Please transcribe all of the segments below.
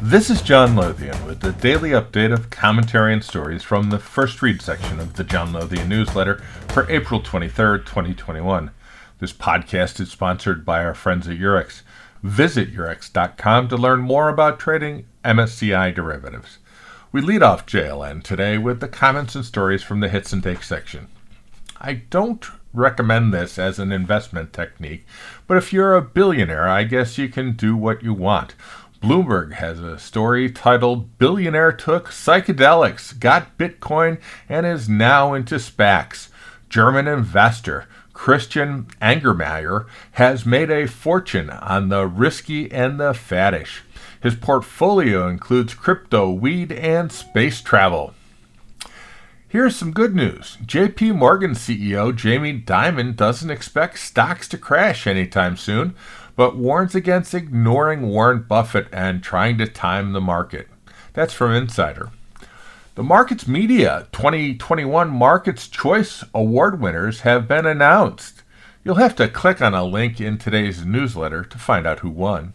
This is John Lothian with the daily update of commentary and stories from the First Read section of the John Lothian newsletter for April 23rd, 2021. This podcast is sponsored by our friends at Eurex. Visit Eurex.com to learn more about trading MSCI derivatives. We lead off JLN today with the comments and stories from the Hits and Takes section. I don't recommend this as an investment technique, but if you're a billionaire, I guess you can do what you want. Bloomberg has a story titled "Billionaire Took Psychedelics, Got Bitcoin, and is Now into SPACs." German investor Christian Angermayer has made a fortune on the risky and the faddish. His portfolio includes crypto, weed, and space travel. Here's some good news. JP Morgan CEO Jamie Dimon doesn't expect stocks to crash anytime soon, but warns against ignoring Warren Buffett and trying to time the market. That's from Insider. The Markets Media 2021 Markets Choice Award winners have been announced. You'll have to click on a link in today's newsletter to find out who won.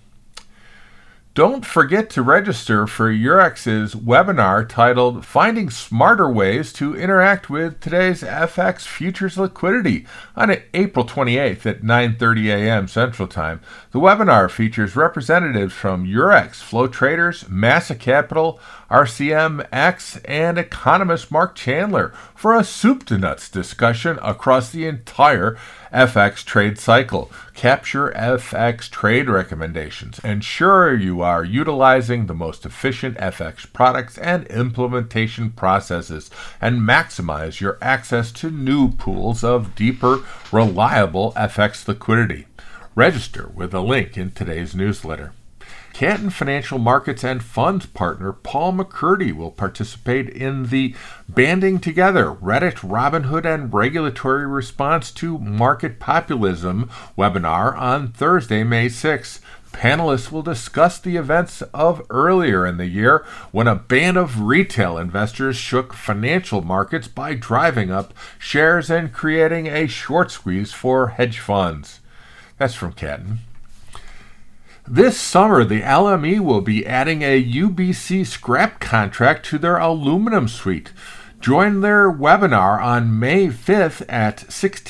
Don't forget to register for Eurex's webinar titled "Finding Smarter Ways to Interact with Today's FX Futures Liquidity" on April 28th at 9:30 a.m. Central Time. The webinar features representatives from Eurex, Flow Traders, Massa Capital, RCMX, and economist Mark Chandler for a soup-to-nuts discussion across the entire FX trade cycle. Capture FX trade recommendations. Ensure you are utilizing the most efficient FX products and implementation processes, and maximize your access to new pools of deeper, reliable FX liquidity. Register with a link in today's newsletter. Canton Financial Markets and Funds partner Paul McCurdy will participate in the Banding Together, Reddit, Robinhood, and Regulatory Response to Market Populism webinar on Thursday, May 6th. Panelists will discuss the events of earlier in the year when a band of retail investors shook financial markets by driving up shares and creating a short squeeze for hedge funds. That's from Canton. This summer, the LME will be adding a UBC scrap contract to their aluminum suite. Join their webinar on May 5th at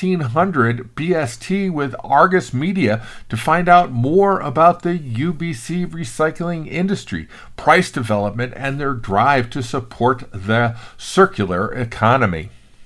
1600 BST with Argus Media to find out more about the UBC recycling industry, price development, and their drive to support the circular economy.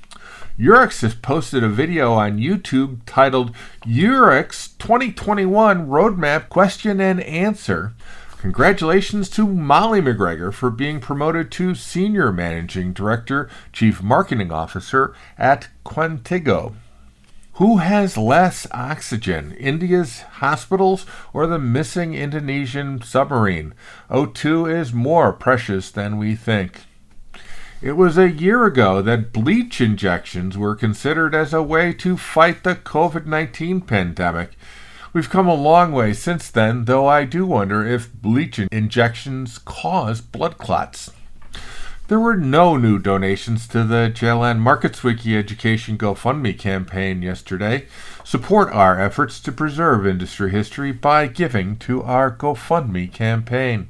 Eurex has posted a video on YouTube titled "Eurex 2021 Roadmap Question and Answer." Congratulations to Molly McGregor for being promoted to Senior Managing Director, Chief Marketing Officer at Quantigo. Who has less oxygen, India's hospitals or the missing Indonesian submarine? O2 is more precious than we think. It was a year ago that bleach injections were considered as a way to fight the COVID-19 pandemic. We've come a long way since then, though I do wonder if bleach injections cause blood clots. There were no new donations to the JLN MarketsWiki Education GoFundMe campaign yesterday. Support our efforts to preserve industry history by giving to our GoFundMe campaign.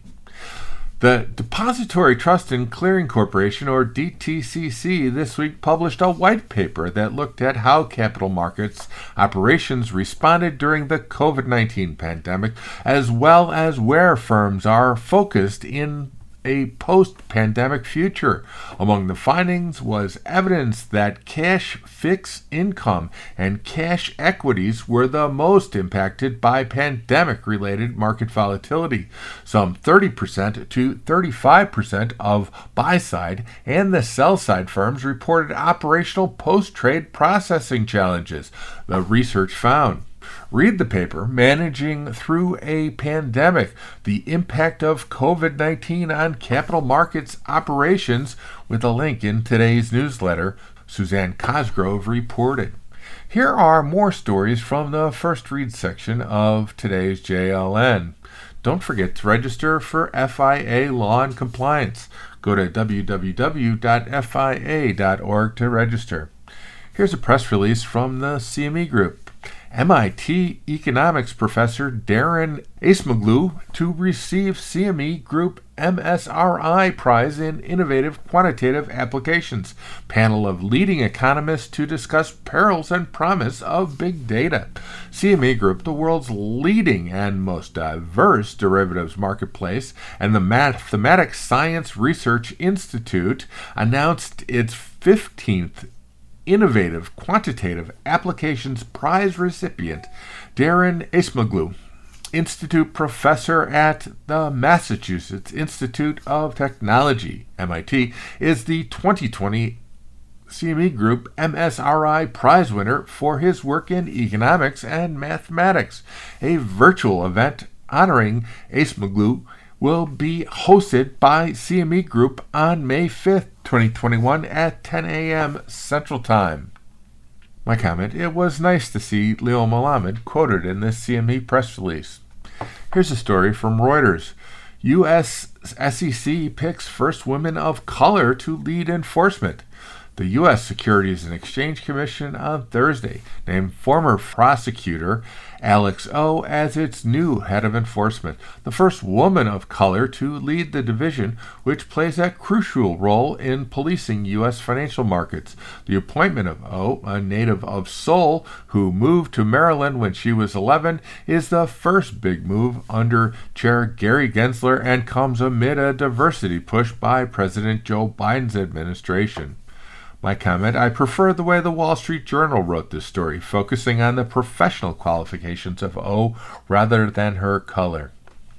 The Depository Trust and Clearing Corporation, or DTCC, this week published a white paper that looked at how capital markets operations responded during the COVID-19 pandemic, as well as where firms are focused in a post-pandemic future. Among the findings was evidence that cash fixed income and cash equities were the most impacted by pandemic-related market volatility. Some 30% to 35% of buy-side and the sell-side firms reported operational post-trade processing challenges, the research found. Read the paper, Managing Through a Pandemic, the Impact of COVID-19 on Capital Markets Operations, with a link in today's newsletter, Suzanne Cosgrove reported. Here are more stories from the First Read section of today's JLN. Don't forget to register for FIA Law and Compliance. Go to www.fia.org to register. Here's a press release from the CME Group. MIT economics professor Darren Acemoglu to receive CME Group MSRI Prize in Innovative Quantitative Applications. Panel of leading economists to discuss perils and promise of big data. CME Group, the world's leading and most diverse derivatives marketplace, and the Mathematics Science Research Institute announced its 15th Innovative Quantitative Applications Prize recipient, Darren Acemoglu, Institute Professor at the Massachusetts Institute of Technology, MIT, is the 2020 CME Group MSRI Prize winner for his work in economics and mathematics. A virtual event honoring Acemoglu will be hosted by CME Group on May 5th, 2021 at 10 a.m. Central Time. My comment: it was nice to see Leo Melamed quoted in this CME press release. Here's a story from Reuters. U.S. SEC picks first women of color to lead enforcement. The U.S. Securities and Exchange Commission on Thursday named former prosecutor Alex O as its new head of enforcement, the first woman of color to lead the division, which plays a crucial role in policing U.S. financial markets. The appointment of O, a native of Seoul who moved to Maryland when she was 11, is the first big move under Chair Gary Gensler and comes amid a diversity push by President Joe Biden's administration. My comment: I prefer the way the Wall Street Journal wrote this story, focusing on the professional qualifications of O rather than her color.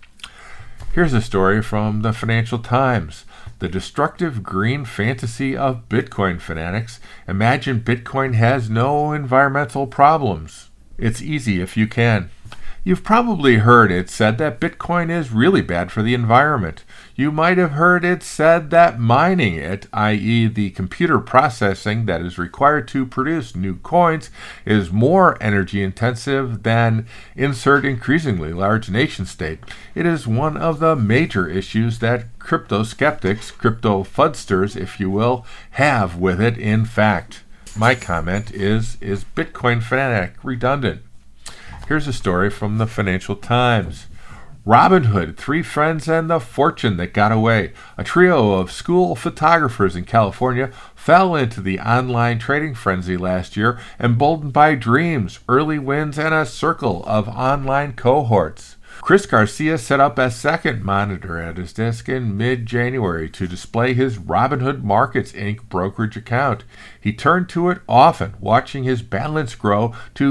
Here's a story from the Financial Times. The destructive green fantasy of Bitcoin fanatics. Imagine Bitcoin has no environmental problems. It's easy if you can. You've probably heard it said that Bitcoin is really bad for the environment. You might have heard it said that mining it, i.e. the computer processing that is required to produce new coins, is more energy intensive than insert increasingly large nation state. It is one of the major issues that crypto skeptics, crypto fudsters, if you will, have with it in fact. My comment is Bitcoin fanatic redundant? Here's a story from the Financial Times. Robinhood, 3 friends and the fortune that got away. A trio of school photographers in California fell into the online trading frenzy last year, emboldened by dreams, early wins, and a circle of online cohorts. Chris Garcia set up a second monitor at his desk in mid-January to display his Robinhood Markets Inc. brokerage account. He turned to it often, watching his balance grow to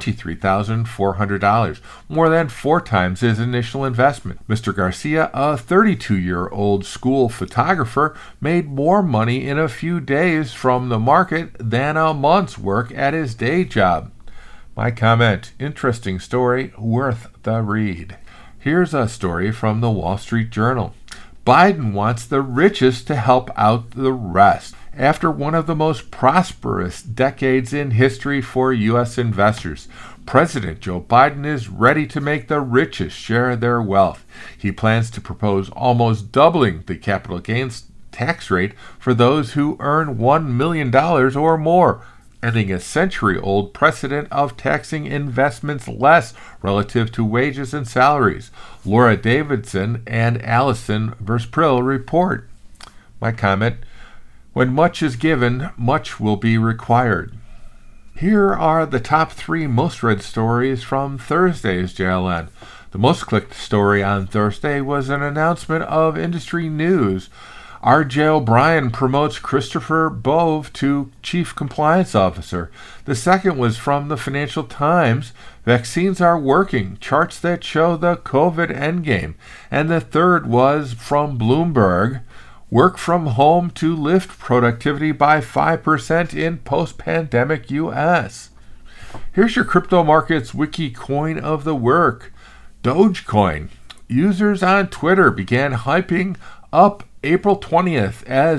$23,400, more than 4 times his initial investment. Mr. Garcia, a 32-year-old school photographer, made more money in a few days from the market than a month's work at his day job. My comment: interesting story, worth the read. Here's a story from the Wall Street Journal. Biden wants the richest to help out the rest. After one of the most prosperous decades in history for U.S. investors, President Joe Biden is ready to make the richest share their wealth. He plans to propose almost doubling the capital gains tax rate for those who earn $1 million or more, ending a century-old precedent of taxing investments less relative to wages and salaries. Laura Davidson and Allison Versprill report. My comment: when much is given, much will be required. Here are the top 3 most read stories from Thursday's JLN. The most clicked story on Thursday was an announcement of industry news. R.J. O'Brien promotes Christopher Bove to Chief Compliance Officer. The second was from the Financial Times. Vaccines are working, charts that show the COVID endgame. And the third was from Bloomberg. Work from home to lift productivity by 5% in post-pandemic U.S. Here's your crypto markets wiki coin of the week. Dogecoin. Users on Twitter began hyping up April 20th as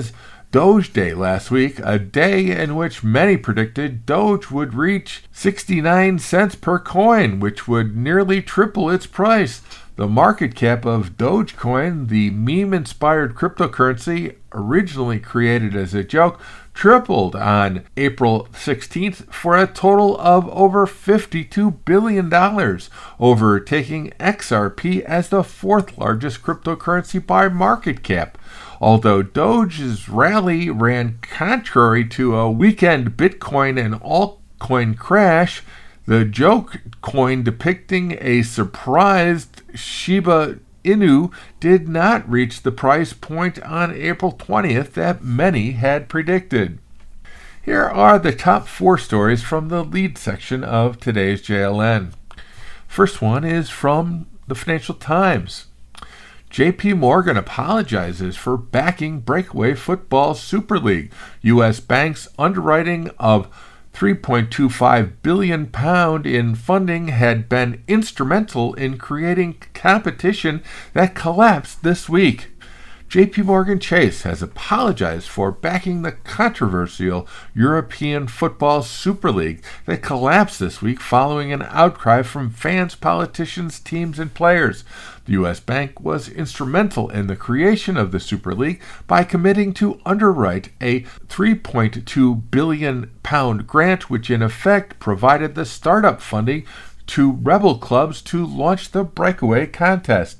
Doge Day last week, a day in which many predicted Doge would reach 69 cents per coin, which would nearly triple its price. The market cap of Dogecoin, the meme-inspired cryptocurrency originally created as a joke, tripled on April 16th for a total of over $52 billion, overtaking XRP as the fourth largest cryptocurrency by market cap. Although Doge's rally ran contrary to a weekend Bitcoin and altcoin crash, the joke coin depicting a surprised Shiba Inu did not reach the price point on April 20th that many had predicted. Here are the top 4 stories from the lead section of today's JLN. First one is from the Financial Times. JP Morgan apologizes for backing breakaway football Super League. U.S. banks' underwriting of £3.25 billion in funding had been instrumental in creating competition that collapsed this week. JP Morgan Chase has apologized for backing the controversial European Football Super League that collapsed this week following an outcry from fans, politicians, teams, and players. The U.S. Bank was instrumental in the creation of the Super League by committing to underwrite a £3.2 billion grant, which in effect provided the startup funding to rebel clubs to launch the breakaway contest.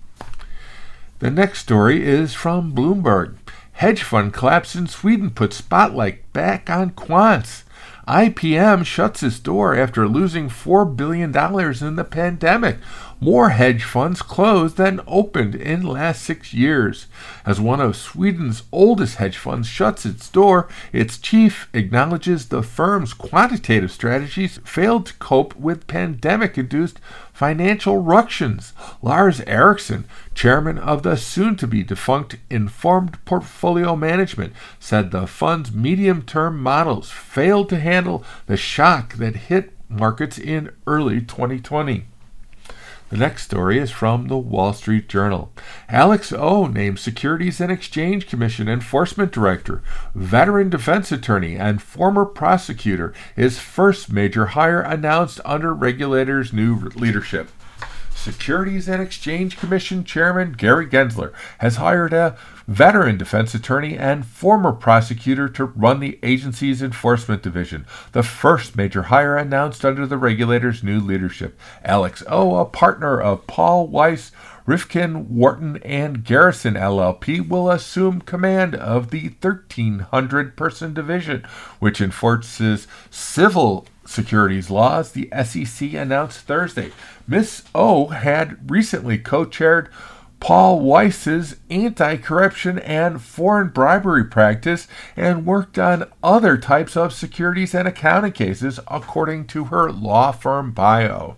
The next story is from Bloomberg. Hedge fund collapse in Sweden puts spotlight back on quants. IPM shuts its door after losing $4 billion in the pandemic. More hedge funds closed than opened in the last 6 years. As one of Sweden's oldest hedge funds shuts its door, its chief acknowledges the firm's quantitative strategies failed to cope with pandemic-induced financial ructions. Lars Eriksson, chairman of the soon-to-be-defunct Informed Portfolio Management, said the fund's medium-term models failed to handle the shock that hit markets in early 2020. The next story is from the Wall Street Journal. Alex O. named Securities and Exchange Commission Enforcement Director, veteran defense attorney, and former prosecutor, his first major hire announced under regulators' new leadership. Securities and Exchange Commission Chairman Gary Gensler has hired a veteran defense attorney and former prosecutor to run the agency's enforcement division, the first major hire announced under the regulator's new leadership. Alex O., a partner of Paul Weiss, Rifkin, Wharton, and Garrison LLP, will assume command of the 1,300-person division, which enforces civil securities laws, the SEC announced Thursday. Ms. O had recently co-chaired Paul Weiss's anti-corruption and foreign bribery practice and worked on other types of securities and accounting cases, according to her law firm bio.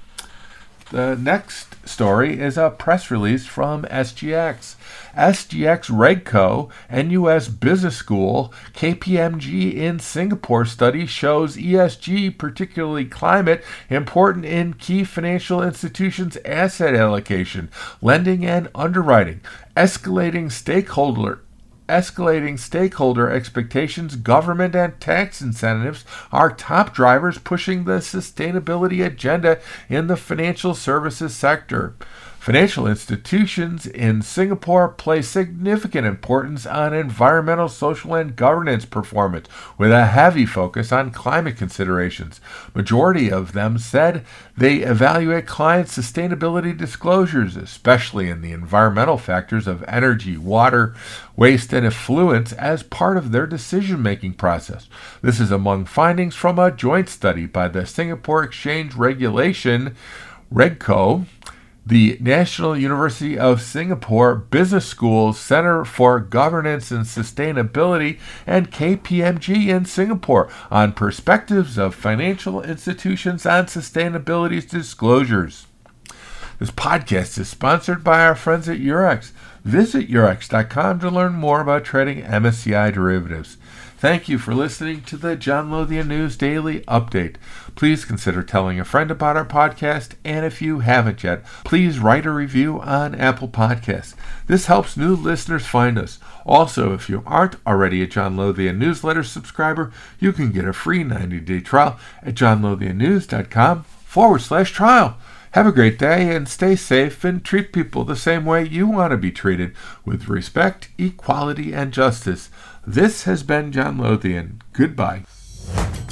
The next story is a press release from SGX. SGX Regco, NUS Business School, KPMG in Singapore study shows ESG, particularly climate, important in key financial institutions' asset allocation, lending, and underwriting. Escalating stakeholder expectations, government and tax incentives are top drivers pushing the sustainability agenda in the financial services sector. Financial institutions in Singapore place significant importance on environmental, social, and governance performance, with a heavy focus on climate considerations. Majority of them said they evaluate client sustainability disclosures, especially in the environmental factors of energy, water, waste, and effluents, as part of their decision-making process. This is among findings from a joint study by the Singapore Exchange Regulation, Regco, the National University of Singapore Business School's Center for Governance and Sustainability, and KPMG in Singapore on perspectives of financial institutions on sustainability disclosures. This podcast is sponsored by our friends at Eurex. Visit Eurex.com to learn more about trading MSCI derivatives. Thank you for listening to the John Lothian News Daily Update. Please consider telling a friend about our podcast, and if you haven't yet, please write a review on Apple Podcasts. This helps new listeners find us. Also, if you aren't already a John Lothian newsletter subscriber, you can get a free 90-day trial at johnlothiannews.com/trial. Have a great day and stay safe and treat people the same way you want to be treated, with respect, equality, and justice. This has been John Lothian. Goodbye.